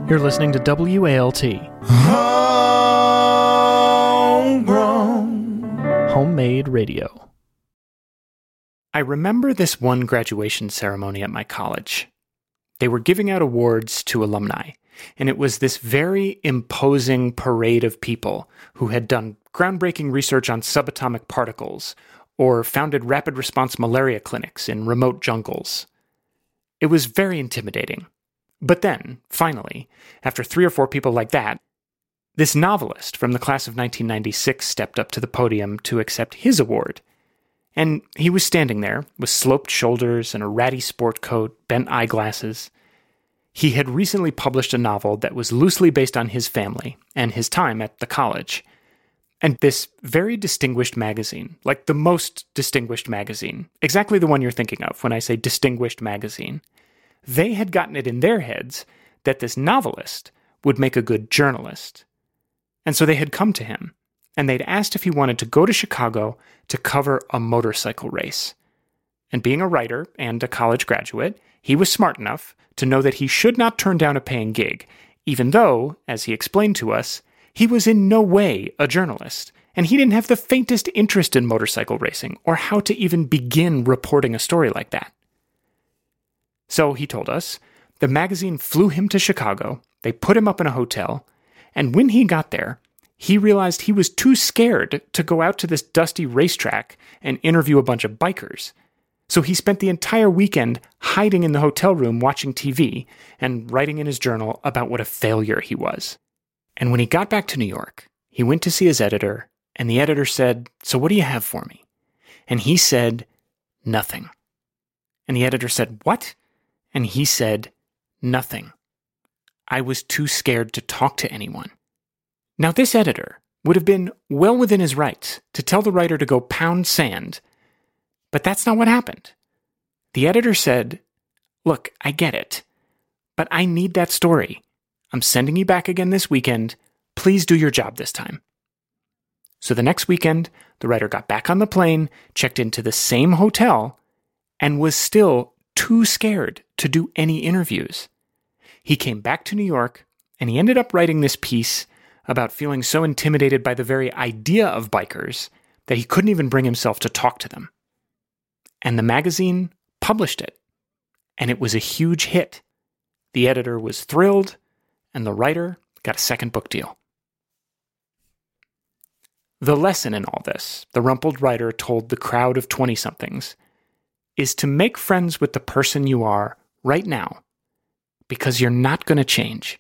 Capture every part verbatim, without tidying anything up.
You're listening to W A L T. Homegrown. Homemade radio. I remember this one graduation ceremony at my college. They were giving out awards to alumni, and it was this very imposing parade of people who had done groundbreaking research on subatomic particles or founded rapid response malaria clinics in remote jungles. It was very intimidating. But then, finally, after three or four people like that, this novelist from the class of nineteen ninety-six stepped up to the podium to accept his award. And he was standing there with sloped shoulders and a ratty sport coat, bent eyeglasses. He had recently published a novel that was loosely based on his family and his time at the college. And this very distinguished magazine, like the most distinguished magazine, exactly the one you're thinking of when I say distinguished magazine, they had gotten it in their heads that this novelist would make a good journalist. And so they had come to him, and they'd asked if he wanted to go to Chicago to cover a motorcycle race. And being a writer and a college graduate, he was smart enough to know that he should not turn down a paying gig, even though, as he explained to us, he was in no way a journalist, and he didn't have the faintest interest in motorcycle racing or how to even begin reporting a story like that. So, he told us, the magazine flew him to Chicago, they put him up in a hotel, and when he got there, he realized he was too scared to go out to this dusty racetrack and interview a bunch of bikers. So he spent the entire weekend hiding in the hotel room watching T V and writing in his journal about what a failure he was. And when he got back to New York, he went to see his editor, and the editor said, "So what do you have for me?" And he said, "Nothing." And the editor said, "What?" And he said, "Nothing. I was too scared to talk to anyone." Now, this editor would have been well within his rights to tell the writer to go pound sand, but that's not what happened. The editor said, "Look, I get it, but I need that story. I'm sending you back again this weekend. Please do your job this time." So the next weekend, the writer got back on the plane, checked into the same hotel, and was still too scared to do any interviews. He came back to New York, and he ended up writing this piece about feeling so intimidated by the very idea of bikers that he couldn't even bring himself to talk to them. And the magazine published it, and it was a huge hit. The editor was thrilled, and the writer got a second book deal. The lesson in all this, the rumpled writer told the crowd of twenty-somethings, is to make friends with the person you are right now, because you're not going to change.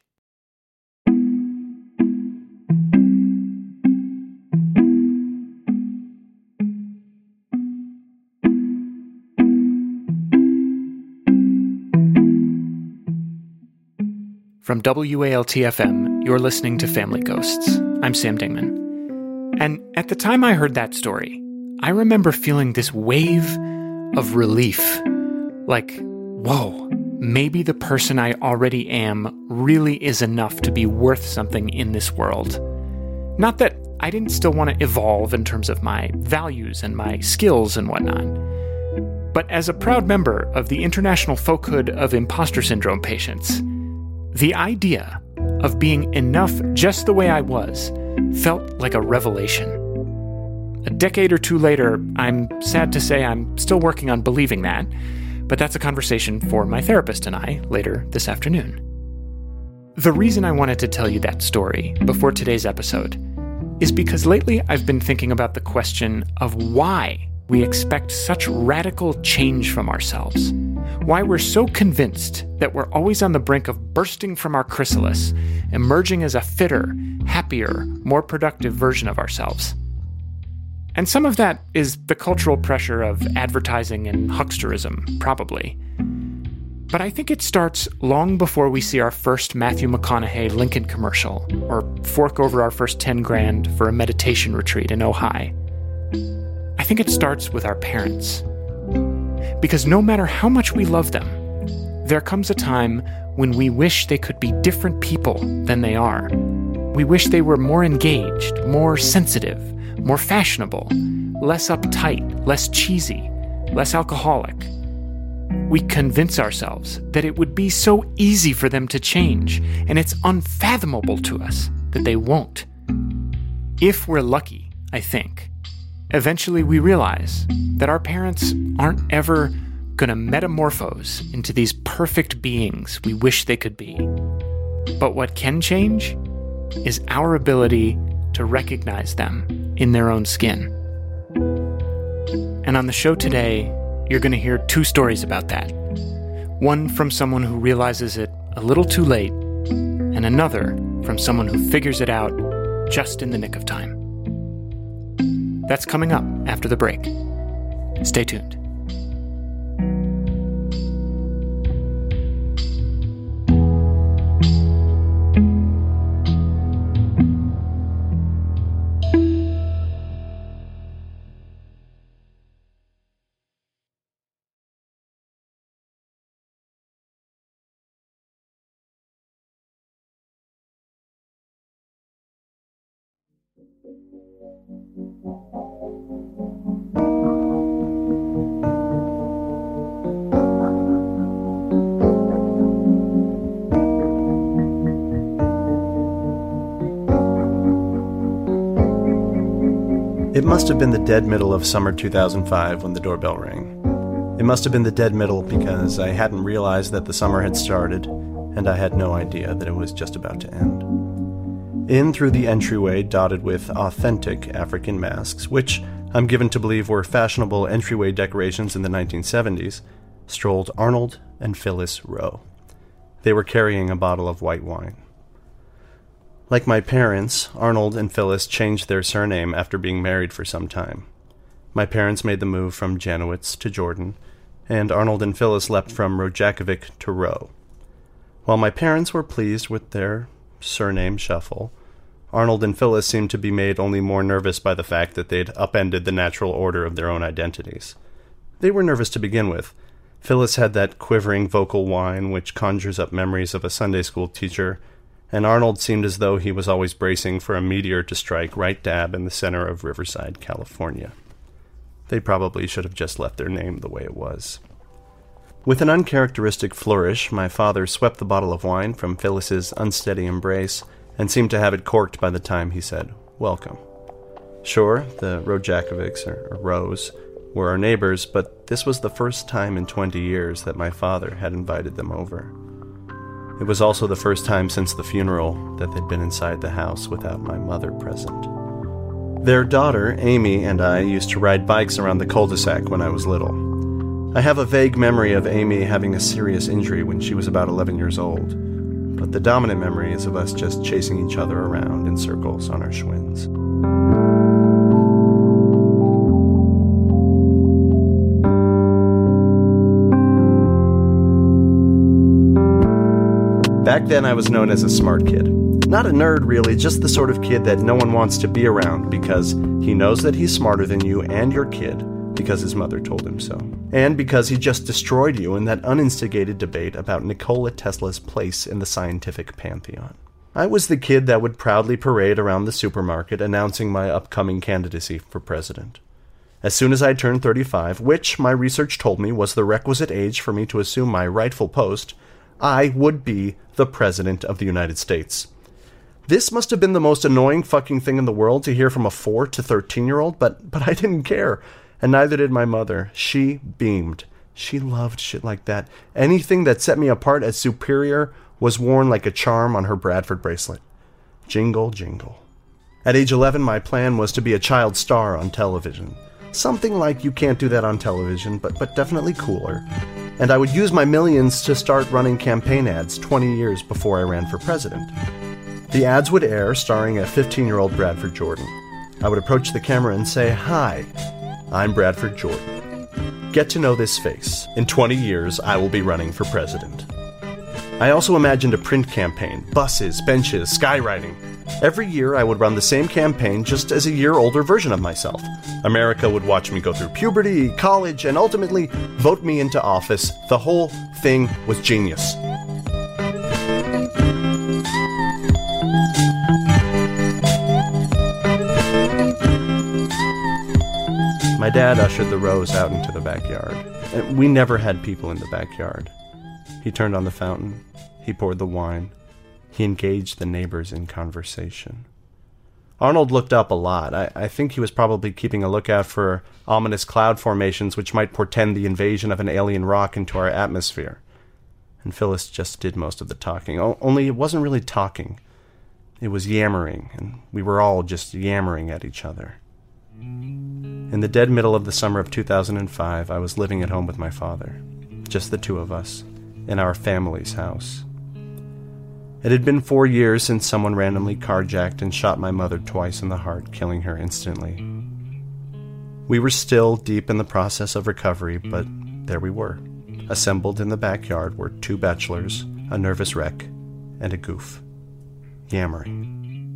From W A L T F M, you're listening to Family Ghosts. I'm Sam Dingman. And at the time I heard that story, I remember feeling this wave of relief. Like, whoa, maybe the person I already am really is enough to be worth something in this world. Not that I didn't still want to evolve in terms of my values and my skills and whatnot, but as a proud member of the International Folkhood of Imposter Syndrome patients, the idea of being enough just the way I was felt like a revelation. A decade or two later, I'm sad to say I'm still working on believing that, but that's a conversation for my therapist and I later this afternoon. The reason I wanted to tell you that story before today's episode is because lately I've been thinking about the question of why we expect such radical change from ourselves. Why we're so convinced that we're always on the brink of bursting from our chrysalis, emerging as a fitter, happier, more productive version of ourselves. And some of that is the cultural pressure of advertising and hucksterism, probably. But I think it starts long before we see our first Matthew McConaughey Lincoln commercial, or fork over our first ten grand for a meditation retreat in Ojai. I think it starts with our parents. Because no matter how much we love them, there comes a time when we wish they could be different people than they are. We wish they were more engaged, more sensitive, more fashionable, less uptight, less cheesy, less alcoholic. We convince ourselves that it would be so easy for them to change, and it's unfathomable to us that they won't. If we're lucky, I think, eventually we realize that our parents aren't ever going to metamorphose into these perfect beings we wish they could be. But what can change is our ability to recognize them in their own skin. And on the show today, you're going to hear two stories about that. One from someone who realizes it a little too late, and another from someone who figures it out just in the nick of time. That's coming up after the break. Stay tuned. It must have been the dead middle of summer two thousand five when the doorbell rang. It must have been the dead middle because I hadn't realized that the summer had started, and I had no idea that it was just about to end. In through the entryway dotted with authentic African masks, which I'm given to believe were fashionable entryway decorations in the nineteen seventies, strolled Arnold and Phyllis Rowe. They were carrying a bottle of white wine. Like my parents, Arnold and Phyllis changed their surname after being married for some time. My parents made the move from Janowitz to Jordan, and Arnold and Phyllis leapt from Rojakovic to Rowe. While my parents were pleased with their surname shuffle, Arnold and Phyllis seemed to be made only more nervous by the fact that they'd upended the natural order of their own identities. They were nervous to begin with. Phyllis had that quivering vocal whine which conjures up memories of a Sunday school teacher, and Arnold seemed as though he was always bracing for a meteor to strike right dab in the center of Riverside, California. They probably should have just left their name the way it was. With an uncharacteristic flourish, my father swept the bottle of wine from Phyllis's unsteady embrace and seemed to have it corked by the time he said, "Welcome." Sure, the Rojakovics, or, or Rose, were our neighbors, but this was the first time in twenty years that my father had invited them over. It was also the first time since the funeral that they'd been inside the house without my mother present. Their daughter, Amy, and I used to ride bikes around the cul-de-sac when I was little. I have a vague memory of Amy having a serious injury when she was about eleven years old, but the dominant memory is of us just chasing each other around in circles on our Schwinns. Back then, I was known as a smart kid. Not a nerd, really, just the sort of kid that no one wants to be around because he knows that he's smarter than you and your kid because his mother told him so. And because he just destroyed you in that uninstigated debate about Nikola Tesla's place in the scientific pantheon. I was the kid that would proudly parade around the supermarket announcing my upcoming candidacy for president. As soon as I turned thirty-five, which my research told me was the requisite age for me to assume my rightful post, I would be the President of the United States. This must have been the most annoying fucking thing in the world to hear from a four to thirteen-year-old, but but I didn't care, and neither did my mother. She beamed. She loved shit like that. Anything that set me apart as superior was worn like a charm on her Bradford bracelet. Jingle, jingle. At age eleven, my plan was to be a child star on television. Something like You Can't Do That on Television, but but definitely cooler. And I would use my millions to start running campaign ads twenty years before I ran for president. The ads would air, starring a fifteen-year-old Bradford Jordan. I would approach the camera and say, "Hi, I'm Bradford Jordan. Get to know this face. In twenty years, I will be running for president." I also imagined a print campaign, buses, benches, skywriting. Every year I would run the same campaign just as a year older version of myself. America would watch me go through puberty, college, and ultimately vote me into office. The whole thing was genius. My dad ushered the Rose out into the backyard. And we never had people in the backyard. He turned on the fountain. He poured the wine. He engaged the neighbors in conversation. Arnold looked up a lot. I, I think he was probably keeping a lookout for ominous cloud formations which might portend the invasion of an alien rock into our atmosphere. And Phyllis just did most of the talking. O- only it wasn't really talking. It was yammering, and we were all just yammering at each other. In the dead middle of the summer of two thousand five, I was living at home with my father. Just the two of us, in our family's house. It had been four years since someone randomly carjacked and shot my mother twice in the heart, killing her instantly. We were still deep in the process of recovery, but there we were. Assembled in the backyard were two bachelors, a nervous wreck, and a goof. Yammering.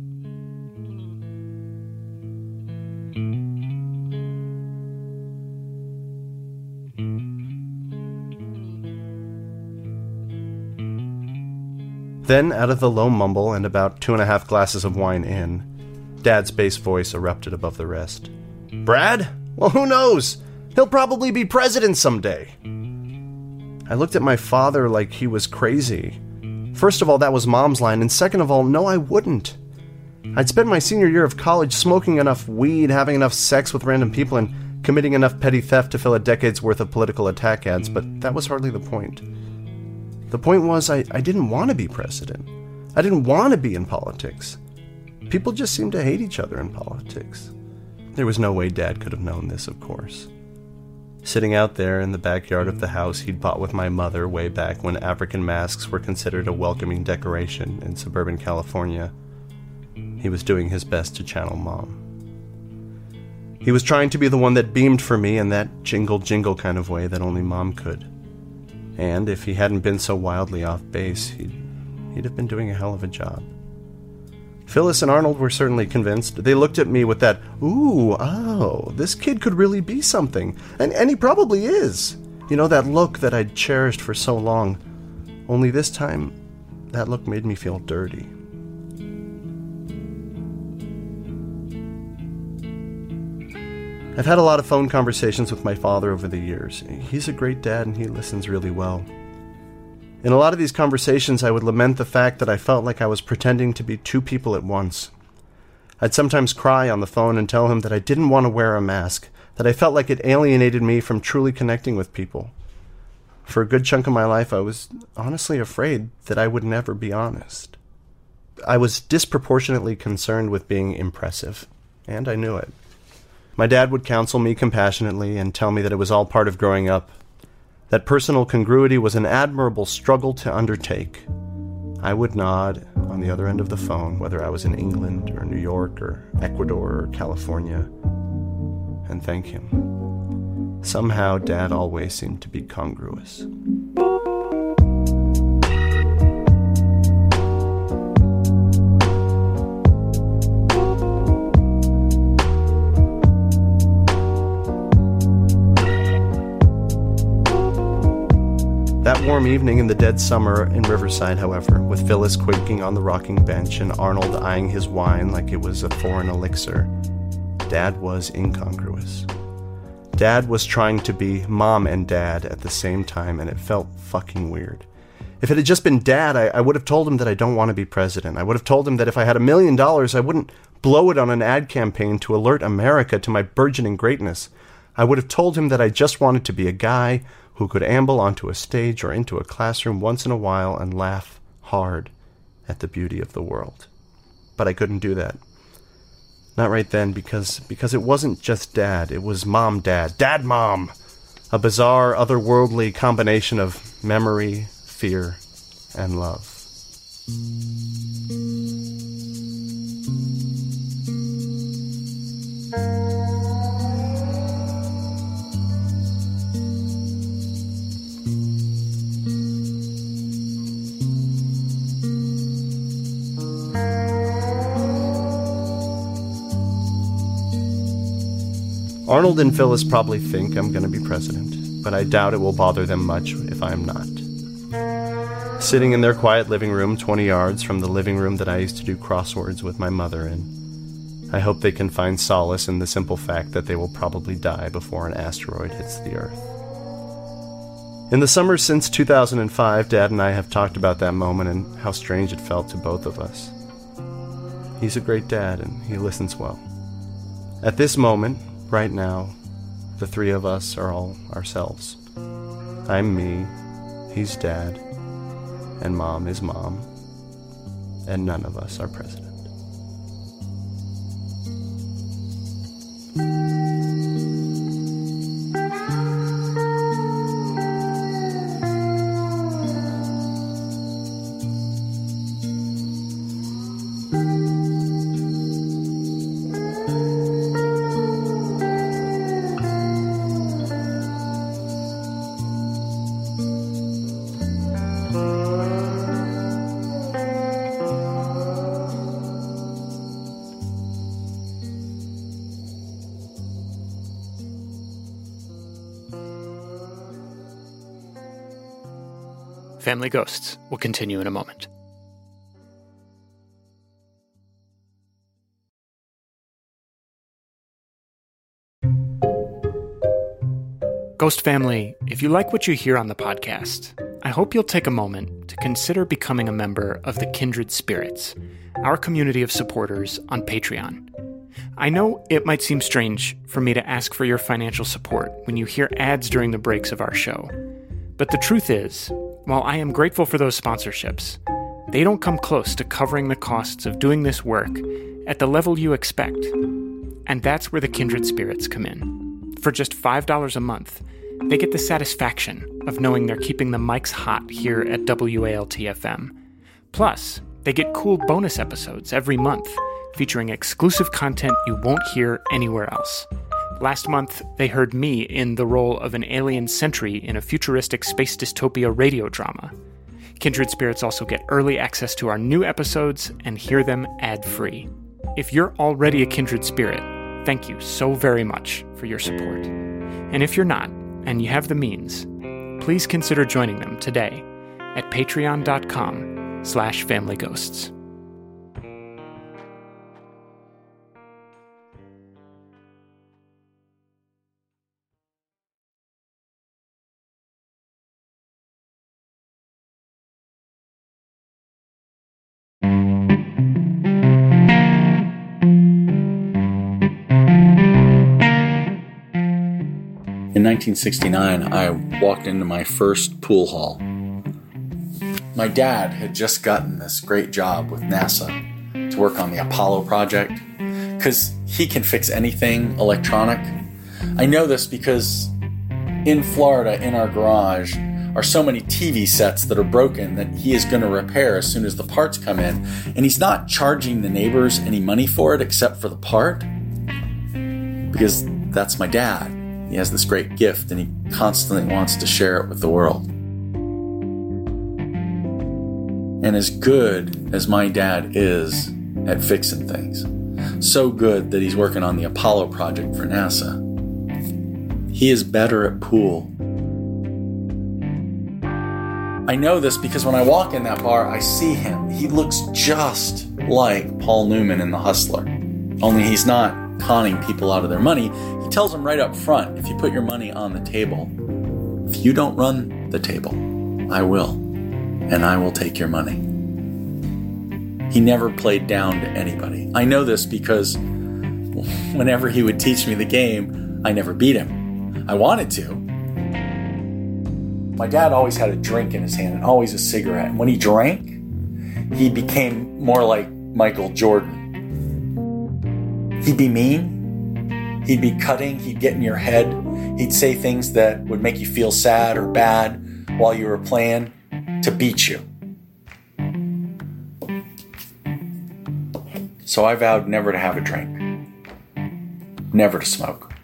Then, out of the low mumble and about two and a half glasses of wine in, Dad's bass voice erupted above the rest. "Brad? Well, who knows? He'll probably be president someday." I looked at my father like he was crazy. First of all, that was Mom's line, and second of all, no, I wouldn't. I'd spent my senior year of college smoking enough weed, having enough sex with random people, and committing enough petty theft to fill a decade's worth of political attack ads, but that was hardly the point. The point was, I, I didn't want to be president. I didn't want to be in politics. People just seemed to hate each other in politics. There was no way Dad could have known this, of course. Sitting out there in the backyard of the house he'd bought with my mother way back when African masks were considered a welcoming decoration in suburban California, he was doing his best to channel Mom. He was trying to be the one that beamed for me in that jingle-jingle kind of way that only Mom could. And if he hadn't been so wildly off base, he'd, he'd have been doing a hell of a job. Phyllis and Arnold were certainly convinced. They looked at me with that, ooh, oh, this kid could really be something. And, and he probably is. You know, that look that I'd cherished for so long. Only this time, that look made me feel dirty. I've had a lot of phone conversations with my father over the years. He's a great dad and he listens really well. In a lot of these conversations, I would lament the fact that I felt like I was pretending to be two people at once. I'd sometimes cry on the phone and tell him that I didn't want to wear a mask, that I felt like it alienated me from truly connecting with people. For a good chunk of my life, I was honestly afraid that I would never be honest. I was disproportionately concerned with being impressive, and I knew it. My dad would counsel me compassionately and tell me that it was all part of growing up, that personal congruity was an admirable struggle to undertake. I would nod on the other end of the phone, whether I was in England or New York or Ecuador or California, and thank him. Somehow, Dad always seemed to be congruous. That warm evening in the dead summer in Riverside, however, with Phyllis quaking on the rocking bench and Arnold eyeing his wine like it was a foreign elixir, Dad was incongruous. Dad was trying to be Mom and Dad at the same time, and it felt fucking weird. If it had just been Dad, I, I would have told him that I don't want to be president. I would have told him that if I had a million dollars, I wouldn't blow it on an ad campaign to alert America to my burgeoning greatness. I would have told him that I just wanted to be a guy who could amble onto a stage or into a classroom once in a while and laugh hard at the beauty of the world. But I couldn't do that. Not right then, because because it wasn't just Dad, it was Mom-Dad, Dad-Mom, a bizarre, otherworldly combination of memory, fear, and love. Arnold and Phyllis probably think I'm going to be president, but I doubt it will bother them much if I am not. Sitting in their quiet living room twenty yards from the living room that I used to do crosswords with my mother in, I hope they can find solace in the simple fact that they will probably die before an asteroid hits the Earth. In the summer since two thousand five, Dad and I have talked about that moment and how strange it felt to both of us. He's a great dad and he listens well. At this moment, right now, the three of us are all ourselves. I'm me, he's Dad, and Mom is Mom, and none of us are president. Family Ghosts will continue in a moment. Ghost family, if you like what you hear on the podcast, I hope you'll take a moment to consider becoming a member of the Kindred Spirits, our community of supporters on Patreon. I know it might seem strange for me to ask for your financial support when you hear ads during the breaks of our show, but the truth is, while I am grateful for those sponsorships, they don't come close to covering the costs of doing this work at the level you expect. And that's where the Kindred Spirits come in. For just five dollars a month, they get the satisfaction of knowing they're keeping the mics hot here at W A L T F M. Plus, they get cool bonus episodes every month, featuring exclusive content you won't hear anywhere else. Last month, they heard me in the role of an alien sentry in a futuristic space dystopia radio drama. Kindred Spirits also get early access to our new episodes and hear them ad-free. If you're already a Kindred Spirit, thank you so very much for your support. And if you're not, and you have the means, please consider joining them today at patreon.com slash familyghosts. In nineteen sixty-nine, I walked into my first pool hall. My dad had just gotten this great job with NASA to work on the Apollo project, because he can fix anything electronic. I know this because in Florida, in our garage, are so many T V sets that are broken that he is going to repair as soon as the parts come in. And he's not charging the neighbors any money for it except for the part, because that's my dad. He has this great gift and he constantly wants to share it with the world. And as good as my dad is at fixing things, so good that he's working on the Apollo project for NASA, he is better at pool. I know this because when I walk in that bar, I see him. He looks just like Paul Newman in The Hustler, only he's not conning people out of their money. He tells them right up front, if you put your money on the table, if you don't run the table, I will, and I will take your money. He never played down to anybody. I know this because whenever he would teach me the game, I never beat him. I wanted to. My dad always had a drink in his hand and always a cigarette. And when he drank, he became more like Michael Jordan. He'd be mean, he'd be cutting, he'd get in your head, he'd say things that would make you feel sad or bad while you were playing to beat you. So I vowed never to have a drink, never to smoke.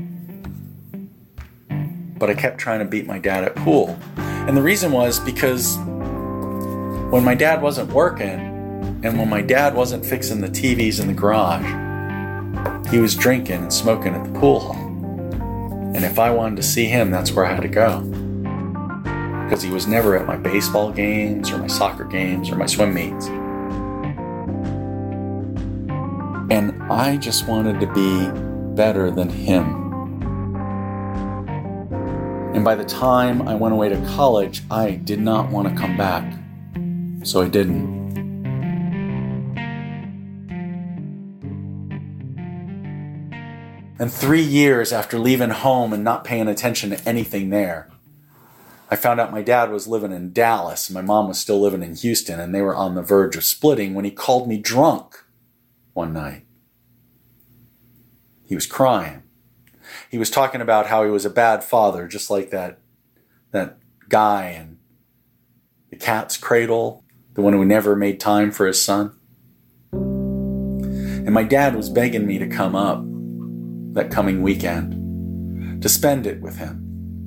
But I kept trying to beat my dad at pool. And the reason was because when my dad wasn't working and when my dad wasn't fixing the T Vs in the garage, he was drinking and smoking at the pool hall. And if I wanted to see him, that's where I had to go. Because he was never at my baseball games or my soccer games or my swim meets. And I just wanted to be better than him. And by the time I went away to college, I did not want to come back. So I didn't. And three years after leaving home and not paying attention to anything there, I found out my dad was living in Dallas and my mom was still living in Houston, and they were on the verge of splitting when he called me drunk one night. He was crying. He was talking about how he was a bad father, just like that, that guy in The Cat's Cradle, the one who never made time for his son. And my dad was begging me to come up that coming weekend, to spend it with him.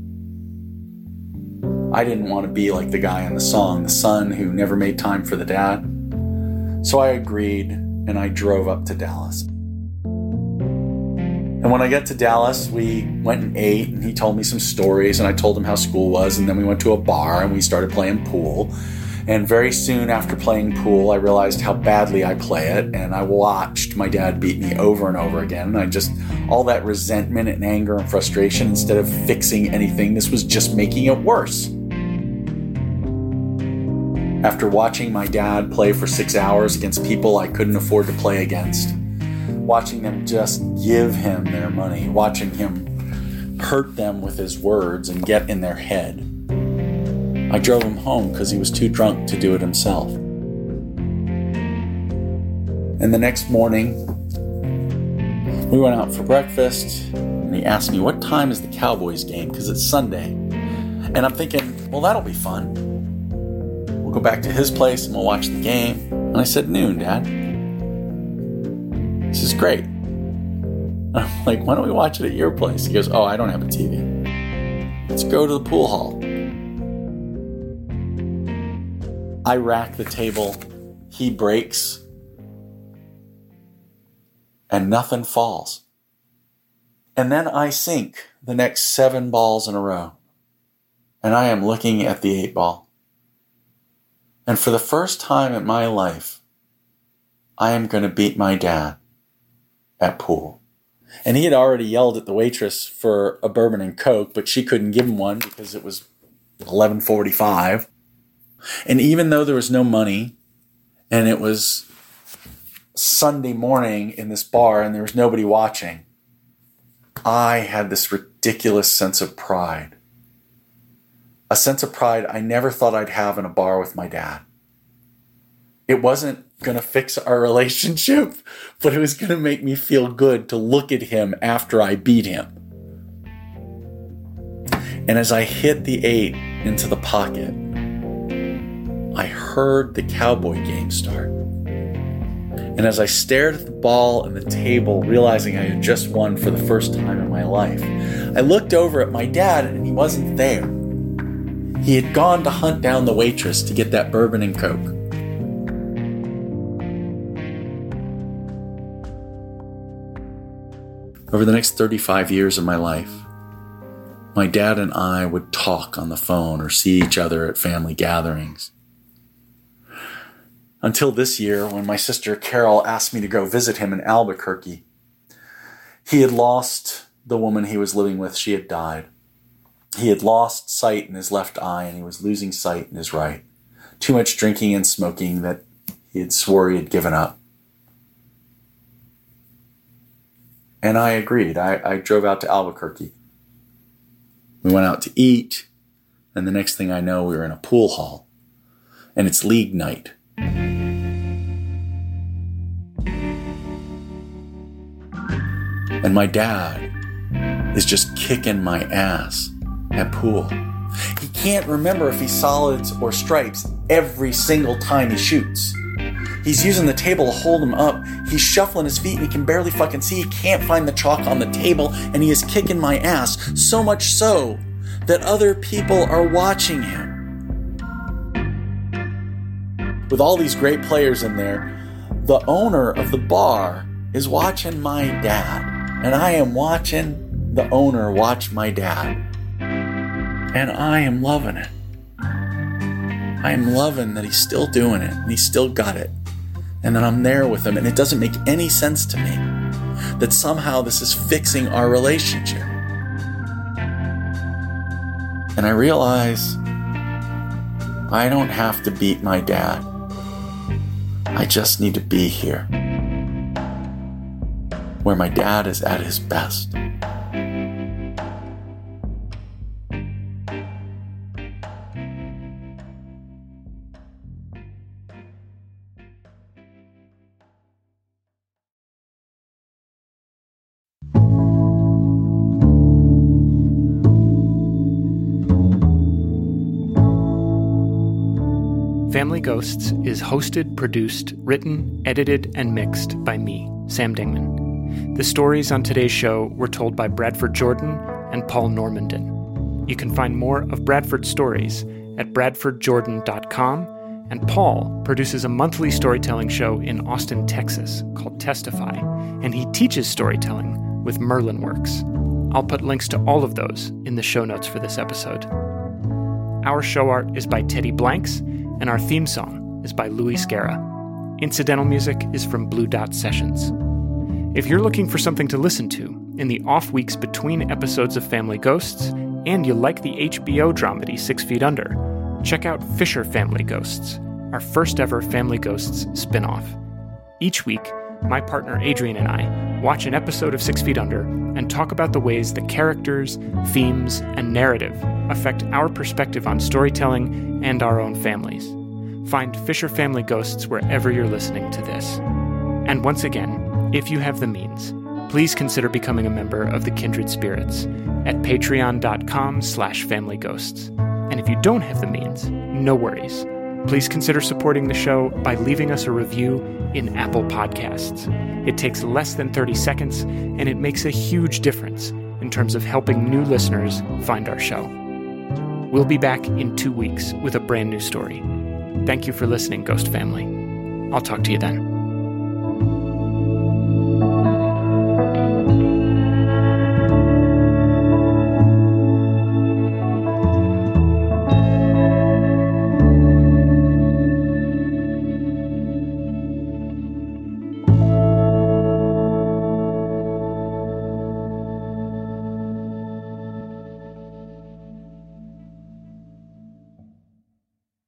I didn't want to be like the guy in the song, the son who never made time for the dad. So I agreed, and I drove up to Dallas. And when I got to Dallas, we went and ate, and he told me some stories, and I told him how school was, and then we went to a bar, and we started playing pool. And very soon after playing pool, I realized how badly I play it, and I watched my dad beat me over and over again. And I just, all that resentment and anger and frustration, instead of fixing anything, this was just making it worse. After watching my dad play for six hours against people I couldn't afford to play against, watching them just give him their money, watching him hurt them with his words and get in their head, I drove him home because he was too drunk to do it himself. And the next morning, we went out for breakfast, and he asked me, what time is the Cowboys game? Because it's Sunday. And I'm thinking, well, that'll be fun. We'll go back to his place and we'll watch the game. And I said, noon, Dad. This is great. And I'm like, why don't we watch it at your place? He goes, oh, I don't have a T V. Let's go to the pool hall. I rack the table, he breaks, and nothing falls. And then I sink the next seven balls in a row, and I am looking at the eight ball. And for the first time in my life, I am going to beat my dad at pool. And he had already yelled at the waitress for a bourbon and Coke, but she couldn't give him one because it was eleven forty-five. And even though there was no money, and it was Sunday morning in this bar and there was nobody watching, I had this ridiculous sense of pride. A sense of pride I never thought I'd have in a bar with my dad. It wasn't going to fix our relationship, but it was going to make me feel good to look at him after I beat him. And as I hit the eight into the pocket, I heard the Cowboy game start. And as I stared at the ball and the table, realizing I had just won for the first time in my life, I looked over at my dad and he wasn't there. He had gone to hunt down the waitress to get that bourbon and Coke. Over the next thirty-five years of my life, my dad and I would talk on the phone or see each other at family gatherings. Until this year, when my sister Carol asked me to go visit him in Albuquerque. He had lost the woman he was living with. She had died. He had lost sight in his left eye, and he was losing sight in his right. Too much drinking and smoking that he had swore he had given up. And I agreed. I, I drove out to Albuquerque. We went out to eat, and the next thing I know, we were in a pool hall. And it's league night. And my dad is just kicking my ass at pool. He can't remember if he's solids or stripes every single time he shoots. He's using the table to hold him up. He's shuffling his feet and he can barely fucking see. He can't find the chalk on the table, and he is kicking my ass, so much so that other people are watching him. With all these great players in there, the owner of the bar is watching my dad. And I am watching the owner watch my dad. And I am loving it. I am loving that he's still doing it, and he's still got it. And that I'm there with him, and it doesn't make any sense to me that somehow this is fixing our relationship. And I realize I don't have to beat my dad. I just need to be here, where my dad is at his best. Family Ghosts is hosted, produced, written, edited, and mixed by me, Sam Dingman. The stories on today's show were told by Bradford Jordan and Paul Normandin. You can find more of Bradford's stories at bradford jordan dot com, and Paul produces a monthly storytelling show in Austin, Texas called Testify, and he teaches storytelling with Merlin Works. I'll put links to all of those in the show notes for this episode. Our show art is by Teddy Blanks, and our theme song is by Louis Scarra. Incidental music is from Blue Dot Sessions. If you're looking for something to listen to in the off weeks between episodes of Family Ghosts, and you like the H B O dramedy Six Feet Under, check out Fisher Family Ghosts, our first ever Family Ghosts spin-off. Each week, my partner Adrian and I watch an episode of Six Feet Under and talk about the ways the characters, themes, and narrative affect our perspective on storytelling and our own families. Find Fisher Family Ghosts wherever you're listening to this. And once again, if you have the means, please consider becoming a member of the Kindred Spirits at patreon.com slash familyghosts. And if you don't have the means, no worries. Please consider supporting the show by leaving us a review in Apple Podcasts. It takes less than thirty seconds, and it makes a huge difference in terms of helping new listeners find our show. We'll be back in two weeks with a brand new story. Thank you for listening, Ghost Family. I'll talk to you then.